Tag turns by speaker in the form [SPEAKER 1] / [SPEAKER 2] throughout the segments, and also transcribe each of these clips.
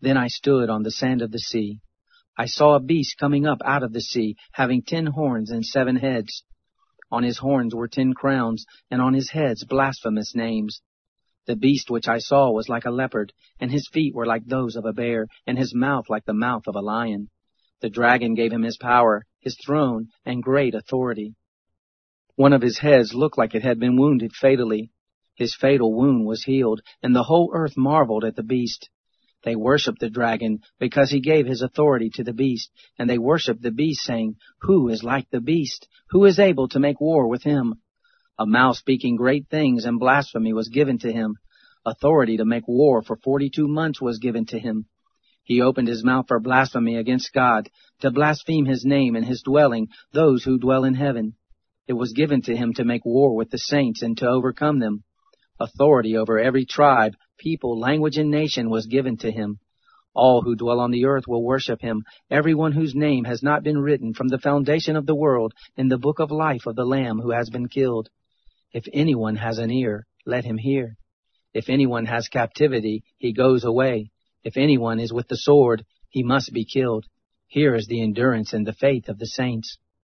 [SPEAKER 1] Then I stood on the sand of the sea. I saw a beast coming up out of the sea, having 10 horns and 7 heads. On his horns were 10 crowns, and on his heads blasphemous names. The beast which I saw was like a leopard, and his feet were like those of a bear, and his mouth like the mouth of a lion. The dragon gave him his power, his throne, and great authority. One of his heads looked like it had been wounded fatally. His fatal wound was healed, and the whole earth marveled at the beast. They worshipped the dragon because he gave his authority to the beast, and they worshipped the beast, saying, "Who is like the beast? Who is able to make war with him?" A mouth speaking great things and blasphemy was given to him. Authority to make war for 42 months was given to him. He opened his mouth for blasphemy against God, to blaspheme his name and his dwelling, those who dwell in heaven. It was given to him to make war with the saints and to overcome them. Authority over every tribe, people, language, and nation was given to him. All who dwell on the earth will worship him, everyone whose name has not been written from the foundation of the world in the book of life of the Lamb who has been killed. If anyone has an ear, let him hear. If anyone has captivity, he goes away. If anyone is with the sword, he must be killed. Here is the endurance and the faith of the saints.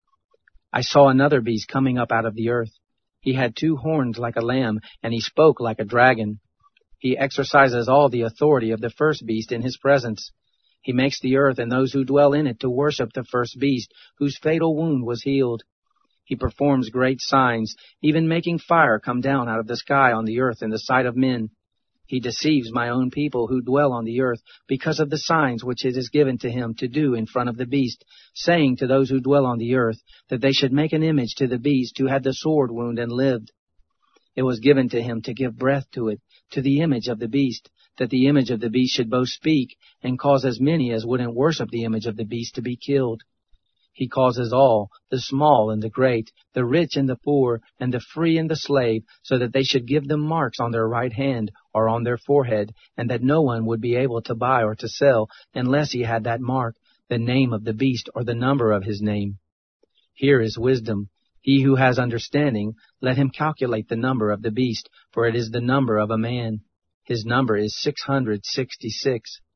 [SPEAKER 1] I saw another beast coming up out of the earth. He had 2 horns like a lamb, and he spoke like a dragon. He exercises all the authority of the first beast in his presence. He makes the earth and those who dwell in it to worship the first beast, whose fatal wound was healed. He performs great signs, even making fire come down out of the sky on the earth in the sight of men. He deceives my own people who dwell on the earth because of the signs which it is given to him to do in front of the beast, saying to those who dwell on the earth that they should make an image to the beast who had the sword wound and lived. It was given to him to give breath to it, to the image of the beast, that the image of the beast should both speak and cause as many as wouldn't worship the image of the beast to be killed. He causes all, the small and the great, the rich and the poor, and the free and the slave, so that they should give them marks on their right hand or on their forehead, and that no one would be able to buy or to sell unless he had that mark, the name of the beast or the number of his name. Here is wisdom. He who has understanding, let him calculate the number of the beast, for it is the number of a man. His number is 666.